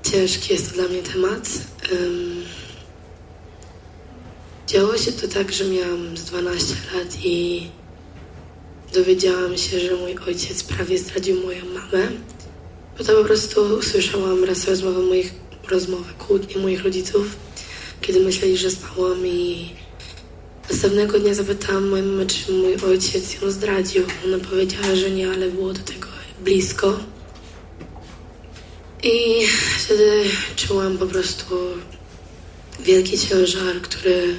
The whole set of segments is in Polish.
ciężki jest to dla mnie temat. Działo się to tak, że miałam z 12 lat i dowiedziałam się, że mój ojciec prawie zdradził moją mamę. Bo to po prostu usłyszałam raz rozmowę, kłótnię moich rodziców, kiedy myśleli, że spałam, i następnego dnia zapytałam moją mamę, czy mój ojciec ją zdradził. Ona powiedziała, że nie, ale było do tego blisko. I wtedy czułam po prostu wielki ciężar, który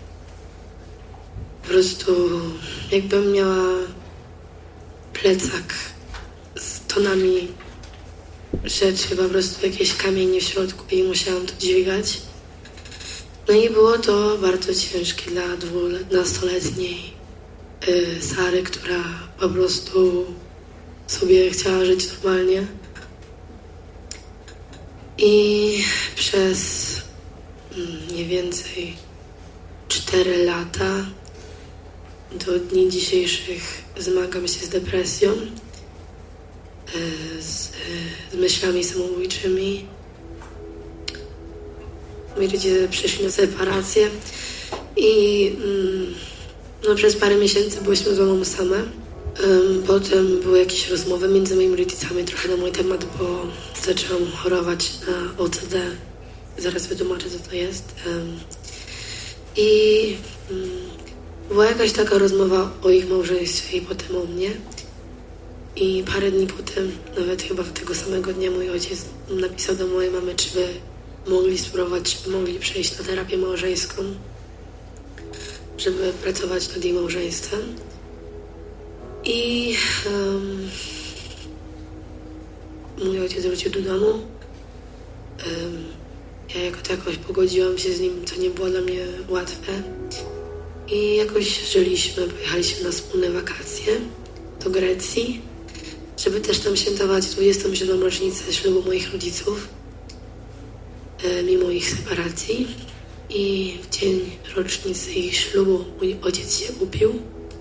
po prostu jakbym miała plecak z tonami rzeczy, po prostu jakieś kamienie w środku i musiałam to dźwigać. No i było to bardzo ciężkie dla 12-letniej Sary, która po prostu sobie chciała żyć normalnie. I przez mniej więcej 4 lata do dni dzisiejszych zmagam się z depresją, z myślami samobójczymi. Moi rodzice przyszli na separację i przez parę miesięcy byłyśmy z mamą same. Potem były jakieś rozmowy między moimi rodzicami trochę na mój temat, bo zaczęłam chorować na OCD. Zaraz wytłumaczę, co to jest. I była jakaś taka rozmowa o ich małżeństwie i potem o mnie. I parę dni potem, nawet chyba tego samego dnia, mój ojciec napisał do mojej mamy, czy by mogli spróbować, czy by mogli przejść na terapię małżeńską, żeby pracować nad jej małżeństwem. I mój ojciec wrócił do domu. Ja jakoś pogodziłam się z nim, co nie było dla mnie łatwe. I jakoś żyliśmy, pojechaliśmy na wspólne wakacje do Grecji, żeby też tam świętować 27. rocznicę ślubu moich rodziców, mimo ich separacji. I w dzień rocznicy ich ślubu mój ojciec się upił.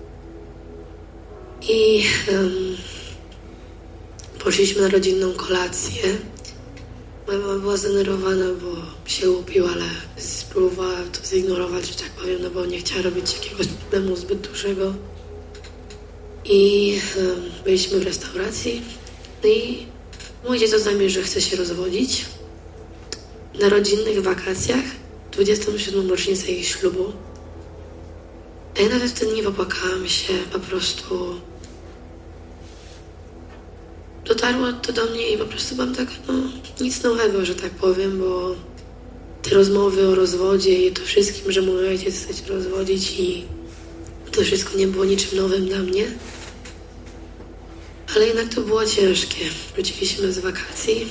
I poszliśmy na rodzinną kolację. Moja mama była zdenerwowana, bo się upił, ale spróbowała to zignorować, że tak powiem, no bo nie chciała robić jakiegoś problemu zbyt dużego. I byliśmy w restauracji. No i mój ojciec oznajmił, że chce się rozwodzić. Na rodzinnych wakacjach, 27. rocznicę ich ślubu. Ja nawet wtedy nie popłakałam się, po prostu dotarło to do mnie i po prostu byłam taka, nic nowego, że tak powiem, bo te rozmowy o rozwodzie i to wszystkim, że mój ojciec chce się rozwodzić, i to wszystko nie było niczym nowym dla mnie. Ale jednak to było ciężkie. Wróciliśmy z wakacji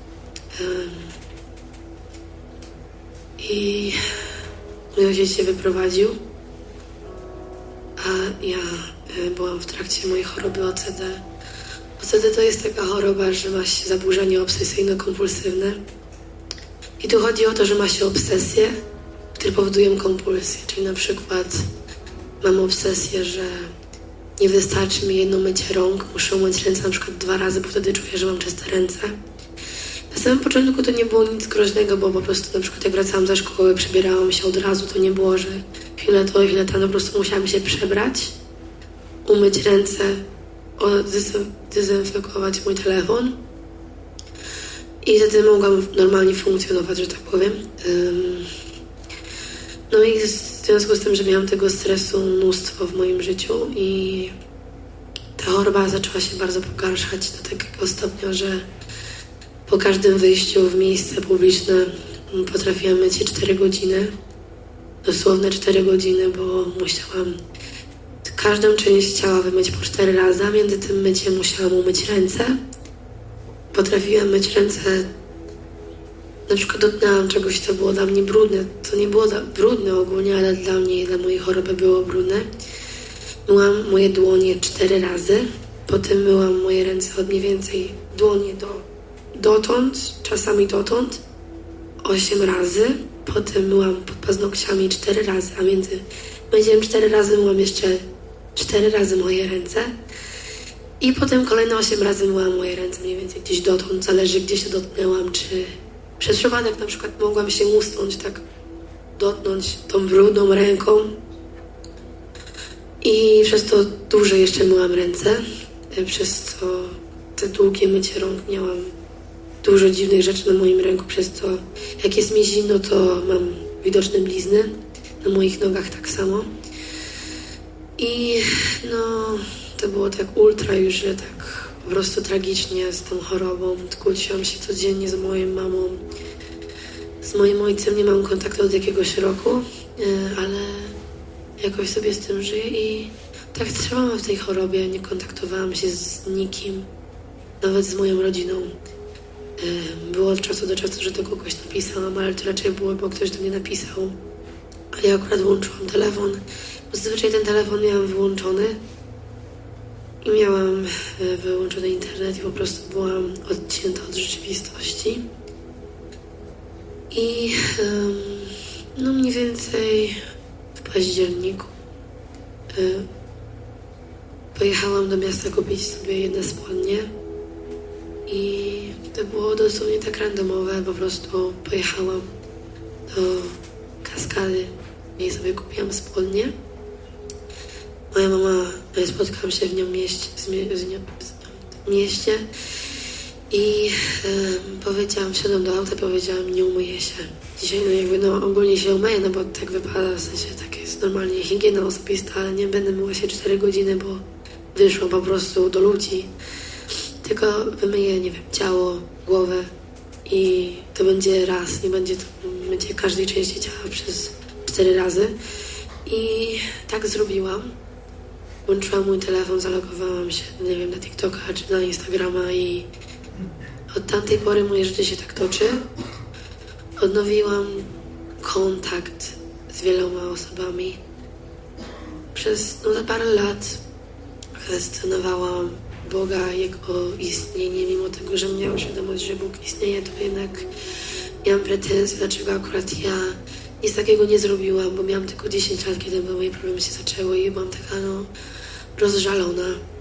i mój ojciec się wyprowadził, a ja byłam w trakcie mojej choroby OCD. OCD to jest taka choroba, że ma się zaburzenie obsesyjno-kompulsywne. I tu chodzi o to, że ma się obsesje, które powodują kompulsję. Czyli na przykład mam obsesję, że nie wystarczy mi jedno mycie rąk, muszę umyć ręce na przykład 2 razy, bo wtedy czuję, że mam czyste ręce. Na samym początku to nie było nic groźnego, bo po prostu na przykład jak wracałam ze szkoły, przebierałam się od razu, to nie było, że chwilę to, chwilę tam, po prostu musiałam się przebrać, umyć ręce, dezynfekować mój telefon i wtedy mogłam normalnie funkcjonować, że tak powiem. No i w związku z tym, że miałam tego stresu mnóstwo w moim życiu i ta choroba zaczęła się bardzo pogarszać do takiego stopnia, że po każdym wyjściu w miejsce publiczne potrafiłam myć się 4 godziny, dosłowne 4 godziny, bo musiałam każdą część ciała wymyć po 4 razy, a między tym myciem musiałam umyć ręce. Potrafiłam myć ręce, na przykład dotknęłam czegoś, co było dla mnie brudne. To nie było brudne ogólnie, ale dla mnie i dla mojej choroby było brudne. Myłam moje dłonie 4 razy, potem myłam moje ręce od mniej więcej dłonie dotąd, czasami dotąd, 8 razy. Potem myłam pod paznokciami 4 razy, a między myciem 4 razy myłam jeszcze 4 razy moje ręce. I potem kolejne 8 razy myłam moje ręce, mniej więcej gdzieś dotąd, zależy gdzie się dotknęłam, czy Przez przypadek na przykład mogłam się musnąć, tak dotknąć tą brudną ręką i przez to dłużej jeszcze myłam ręce, przez co te długie mycie rąk miałam dużo dziwnych rzeczy na moim ręku, przez to jak jest mi zimno, to mam widoczne blizny, na moich nogach tak samo. I no, to było tak ultra już, że tak po prostu tragicznie z tą chorobą. Kłóciłam się codziennie z moją mamą. Z moim ojcem nie mam kontaktu od jakiegoś roku, ale jakoś sobie z tym żyję i tak trwałam w tej chorobie. Nie kontaktowałam się z nikim, nawet z moją rodziną. Było od czasu do czasu, że do kogoś napisałam, ale to raczej było, bo ktoś do mnie napisał. A ja akurat włączyłam telefon. Zazwyczaj ten telefon miałam wyłączony i miałam wyłączony internet i po prostu byłam odcięta od rzeczywistości. I no mniej więcej w październiku pojechałam do miasta kupić sobie jedne spodnie i to było dosłownie tak randomowe, po prostu pojechałam do Kaskady i sobie kupiłam spodnie. Moja mama, spotkałam się w nią w mieście i powiedziałam, wsiadłam do auta, powiedziałam, nie umyję się. Dzisiaj ogólnie się umyję, no bo tak wypada, w sensie tak jest normalnie higiena osobista, ale nie będę myła się 4 godziny, bo wyszło po prostu do ludzi. Tylko wymyję, nie wiem, ciało, głowę i to będzie raz, nie będzie to mycie każdej części ciała przez 4 razy. I tak zrobiłam. Włączyłam mój telefon, zalogowałam się, nie wiem, na TikToka czy na Instagrama i od tamtej pory moje życie się tak toczy. Odnowiłam kontakt z wieloma osobami. Przez za parę lat kwestionowałam Boga, Jego istnienie, mimo tego, że miałam świadomość, że Bóg istnieje, to jednak miałam pretensje, dlaczego akurat ja nic takiego nie zrobiłam, bo miałam tylko 10 lat, kiedy moje problemy się zaczęły i byłam taka, rozżalona.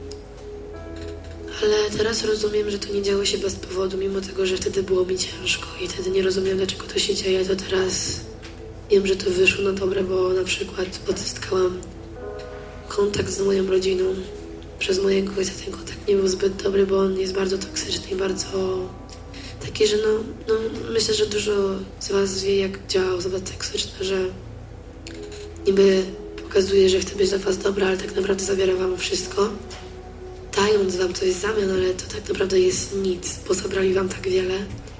Ale teraz rozumiem, że to nie działo się bez powodu, mimo tego, że wtedy było mi ciężko i wtedy nie rozumiem, dlaczego to się dzieje, to teraz wiem, że to wyszło na dobre, bo na przykład odzyskałam kontakt z moją rodziną. Przez mojego ojca ten kontakt nie był zbyt dobry, bo on jest bardzo toksyczny i bardzo taki, że myślę, że dużo z was wie, jak działa osoba toksyczna, że niby pokazuje, że chce być dla was dobra, ale tak naprawdę zabiera wam wszystko, dając wam coś w zamian, ale to tak naprawdę jest nic, bo zabrali wam tak wiele.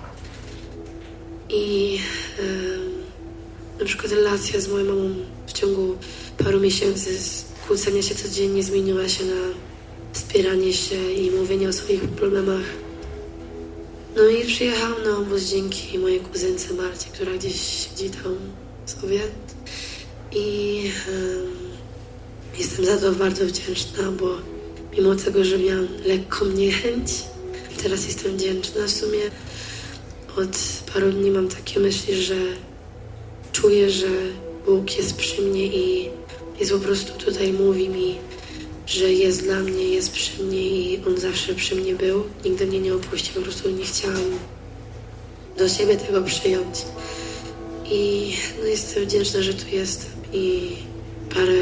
I na przykład relacja z moją mamą w ciągu paru miesięcy kłócenia się codziennie zmieniła się na wspieranie się i mówienie o swoich problemach. No i przyjechałam na obóz dzięki mojej kuzynce Marcie, która gdzieś siedzi tam sobie. I jestem za to bardzo wdzięczna, bo mimo tego, że miałam lekką niechęć, teraz jestem wdzięczna. W sumie od paru dni mam takie myśli, że czuję, że Bóg jest przy mnie i jest po prostu tutaj, mówi mi, że jest dla mnie, jest przy mnie i On zawsze przy mnie był. Nigdy mnie nie opuścił, po prostu nie chciałam do siebie tego przyjąć. I jestem wdzięczna, że tu jestem i parę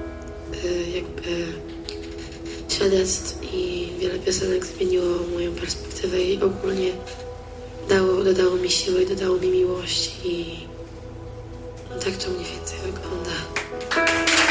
świadectw i wiele piosenek zmieniło moją perspektywę i ogólnie dodało mi siły i dodało mi miłości i tak to mniej więcej wygląda.